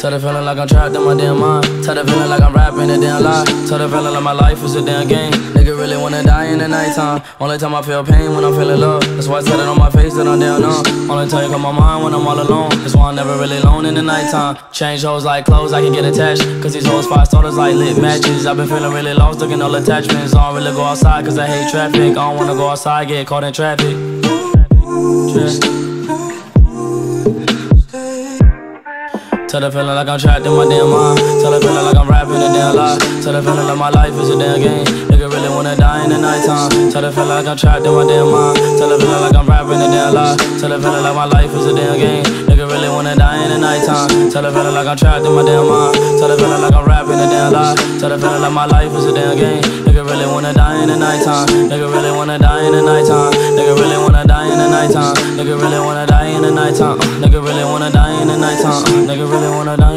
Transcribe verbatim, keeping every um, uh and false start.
Tell the feeling like I'm trapped in my damn mind. Tell the feeling like I'm rapping a damn lie. Tell the feeling like my life is a damn game. Nigga really wanna die in the nighttime. Only time I feel pain when I'm feeling love. That's why I tell it on my face that I'm down numb. Only time you come my mind when I'm all alone. That's why I'm never really alone in the nighttime. Change hoes like clothes, I can get attached. Cause these hoes five starters like lit matches. I've been feeling really lost, looking all attachments. I don't really go outside cause I hate traffic. I don't wanna go outside, get caught in traffic. Traffic. Tell the feeling like I'm trapped in my damn mind. Tell the feeling like I'm rapping a damn lie. Tell the feeling like my life is a damn game. Nigga really wanna die in the nighttime. Tell the feeling like I'm trapped in my damn mind. Tell the feeling like I'm rapping a damn lie. Tell the feeling like my life is a damn game. Nigga really wanna die in the nighttime. Tell the feeling like I'm trapped in my damn mind. Tell the feeling like I'm rapping a damn lie. Tell the feeling like my life is a damn game. Nigga really wanna die in the nighttime. Nigga really wanna die in the nighttime. Nigga really wanna die in the nighttime. Nigga really wanna die in the nighttime. Nigga really wanna die in the nighttime. Nigga really wanna die.